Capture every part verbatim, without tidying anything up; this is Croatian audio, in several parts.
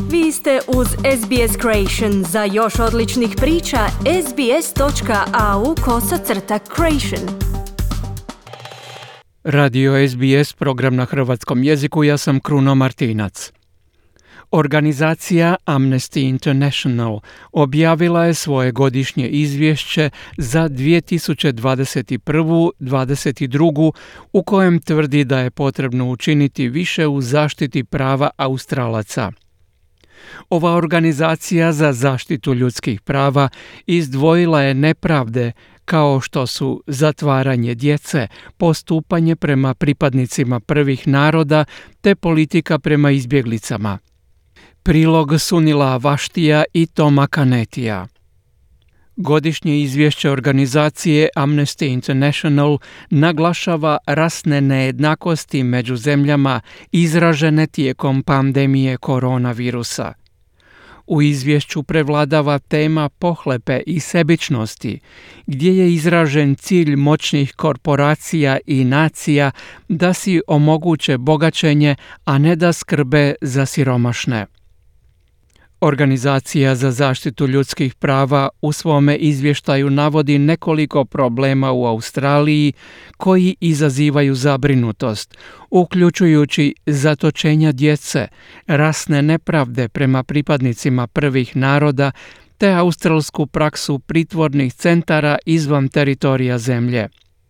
Vi ste uz S B S Creation. Za još odličnih priča, sbs.au kosacrta creation. Radio S B S, program na hrvatskom jeziku, ja sam Kruno Martinac. Organizacija Amnesty International objavila je svoje godišnje izvješće za dvije tisuće dvadeset prvu do dvadeset drugu u kojem tvrdi da je potrebno učiniti više u zaštiti prava Australaca. Ova organizacija za zaštitu ljudskih prava izdvojila je nepravde kao što su zatvaranje djece, postupanje prema pripadnicima prvih naroda te politika prema izbjeglicama. Prilog Sunila Vaštija i Toma Kanetija. Godišnje izvješće organizacije Amnesty International naglašava rasne nejednakosti među zemljama izražene tijekom pandemije koronavirusa. U izvješću prevladava tema pohlepe i sebičnosti, gdje je izražen cilj moćnih korporacija i nacija da si omoguće bogaćenje, a ne da skrbe za siromašne. Organizacija za zaštitu ljudskih prava u svome izvještaju navodi nekoliko problema u Australiji koji izazivaju zabrinutost, uključujući zatočenja djece, rasne nepravde prema pripadnicima prvih naroda te australsku praksu pritvornih centara izvan teritorija zemlje.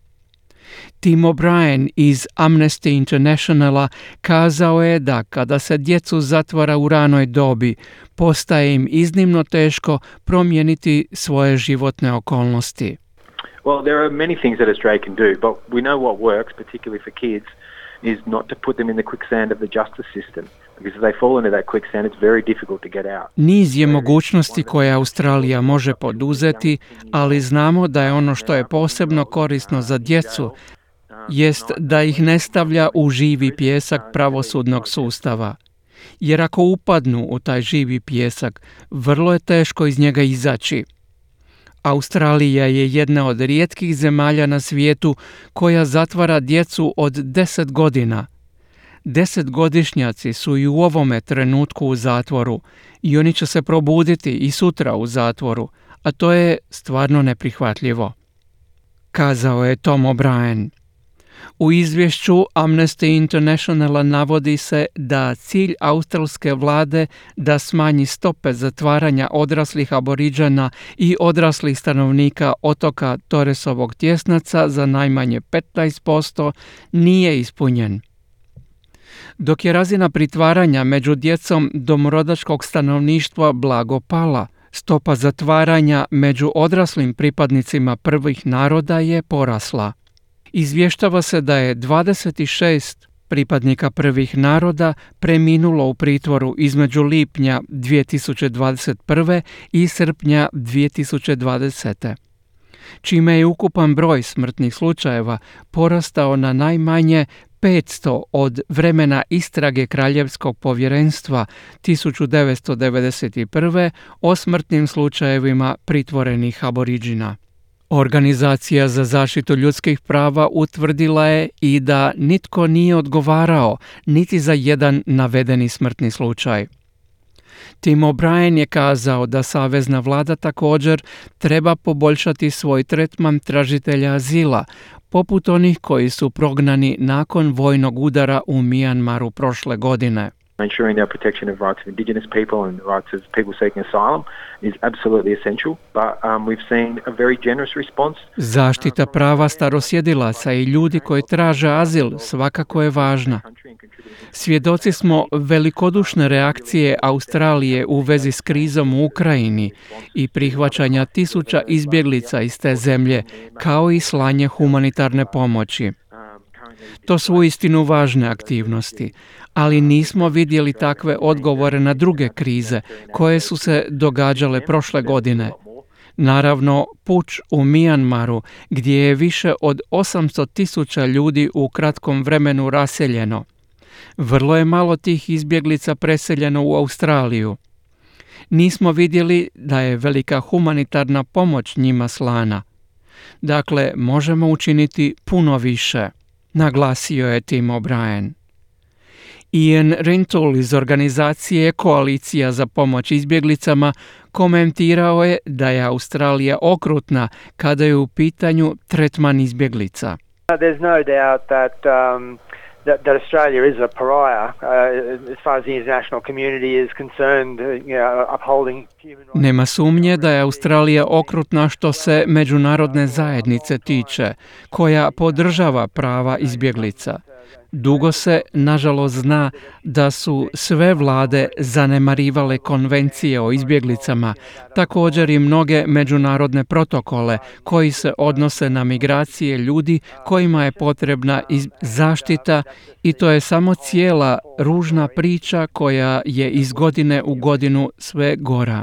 Tim O'Brien iz Amnesty Internationala kazao je da kada se djecu zatvara u ranoj dobi, postaje im iznimno teško promijeniti svoje životne okolnosti. Well, there are many things that Australia can do, but we know what works, particularly for kids, is not to put them in the quicksand of the justice system. Because if they fall into that quicksand, it's very difficult to get out. Niz je mogućnosti koje Australija može poduzeti, ali znamo da je ono što je posebno korisno za djecu jest da ih ne stavlja u živi pijesak pravosudnog sustava. Jer ako upadnu u taj živi pijesak, vrlo je teško iz njega izaći. Australija je jedna od rijetkih zemalja na svijetu koja zatvara djecu od deset godina. Desetgodišnjaci su i u ovome trenutku u zatvoru i oni će se probuditi i sutra u zatvoru, a to je stvarno neprihvatljivo, kazao je Tom O'Brien. U izvješću Amnesty Internationala navodi se da cilj australske vlade da smanji stope zatvaranja odraslih Aboriđana i odraslih stanovnika otoka Torresovog tjesnaca za najmanje petnaest posto nije ispunjen. Dok je razina pritvaranja među djecom domorodačkog stanovništva blago pala, stopa zatvaranja među odraslim pripadnicima prvih naroda je porasla. Izvještava se da je dvadeset šest pripadnika prvih naroda preminulo u pritvoru između lipnja dvije tisuće dvadeset prve i srpnja dvije tisuće dvadesete. čime je ukupan broj smrtnih slučajeva porastao na najmanje petsto od vremena istrage Kraljevskog povjerenstva tisuću devetsto devedeset prve o smrtnim slučajevima pritvorenih Aboriđina. Organizacija za zaštitu ljudskih prava utvrdila je i da nitko nije odgovarao niti za jedan navedeni smrtni slučaj. Tim O'Brien je kazao da savezna vlada također treba poboljšati svoj tretman tražitelja azila, poput onih koji su prognani nakon vojnog udara u Mijanmaru prošle godine. Ensuring the protection of rights of indigenous people and rights of people seeking asylum is absolutely essential, but um, we've seen a very generous response. Zaštita prava starosjedilaca i ljudi koji traže azil svakako je važna. Svjedoci smo velikodušne reakcije Australije u vezi s krizom u Ukrajini i prihvaćanja tisuća izbjeglica iz te zemlje, kao i slanje humanitarne pomoći. To su uistinu važne aktivnosti, ali nismo vidjeli takve odgovore na druge krize koje su se događale prošle godine. Naravno, puč u Mijanmaru, gdje je više od osamsto tisuća ljudi u kratkom vremenu raseljeno. Vrlo je malo tih izbjeglica preseljeno u Australiju. Nismo vidjeli da je velika humanitarna pomoć njima slana. Dakle, možemo učiniti puno više, naglasio je Tim O'Brien. Ian Rintoul iz organizacije Koalicija za pomoć izbjeglicama komentirao je da je Australija okrutna kada je u pitanju tretman izbjeglica. There's no doubt that um, that, that Australia is a pariah uh, as far as the international community is concerned, uh, you know, upholding human rights. Nema sumnje da je Australija okrutna što se međunarodne zajednice tiče, koja podržava prava izbjeglica. Dugo se, nažalost, zna da su sve vlade zanemarivale konvencije o izbjeglicama, također i mnoge međunarodne protokole koji se odnose na migracije ljudi kojima je potrebna zaštita, i to je samo cijela ružna priča koja je iz godine u godinu sve gora.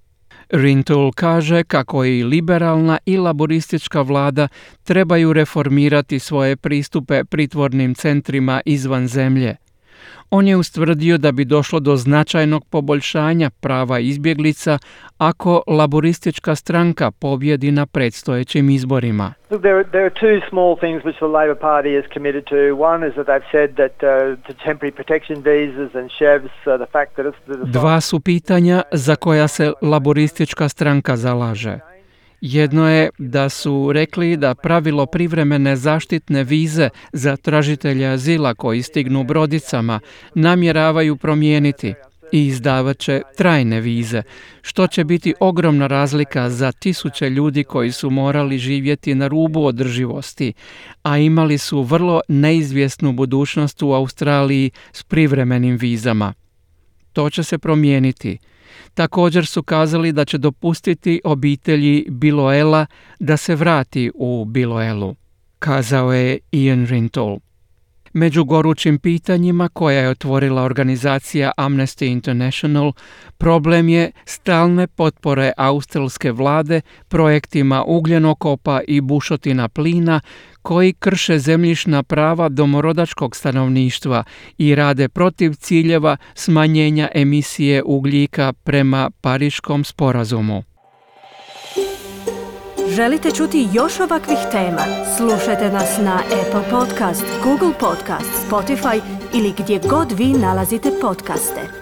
Rintoul kaže kako i liberalna i laboristička vlada trebaju reformirati svoje pristupe pritvornim centrima izvan zemlje. On je ustvrdio da bi došlo do značajnog poboljšanja prava izbjeglica ako laboristička stranka pobjedi na predstojećim izborima. Look, there, there are two small things which the Labor Party is committed to. One is that they've said that uh, the temporary protection visas and chevs, uh, the fact that it's... The... Dva su pitanja za koja se laboristička stranka zalaže. Jedno je da su rekli da pravilo privremene zaštitne vize za tražitelje azila koji stignu brodicama namjeravaju promijeniti i izdavat će trajne vize, što će biti ogromna razlika za tisuće ljudi koji su morali živjeti na rubu održivosti, a imali su vrlo neizvjesnu budućnost u Australiji s privremenim vizama. To će se promijeniti. Također su kazali da će dopustiti obitelji Biloela da se vrati u Biloelu, kazao je Ian Rintoul. Među gorućim pitanjima koja je otvorila organizacija Amnesty International, problem je stalne potpore australske vlade projektima ugljenokopa i bušotina plina koji krše zemljišna prava domorodačkog stanovništva i rade protiv ciljeva smanjenja emisije ugljika prema Pariškom sporazumu. Želite čuti još ovakvih tema? Slušajte nas na Apple Podcast, Google Podcast, Spotify ili gdje god vi nalazite podcaste.